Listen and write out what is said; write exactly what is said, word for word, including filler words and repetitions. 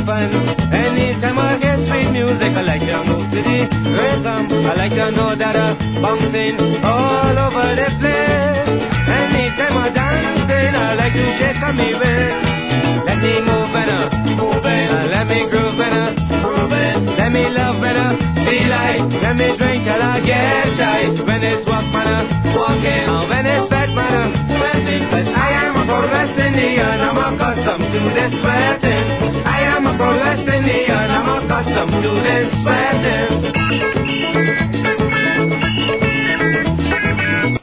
fun. Anytime I hear sweet music, I like to move to the rhythm. I like to know that I'm bouncing all over the place. Anytime I dancing, I like to shake on me waist. Let me move better, move it. Uh, let me groove better, groove it. Let me love better, feel like. Let me drink till I get shy. When it's walk better, walking. Uh, when it's sweat better, sweating. But I am a Palestinian, I'm accustomed to this sweating. I am a Palestinian, I'm accustomed to this sweating.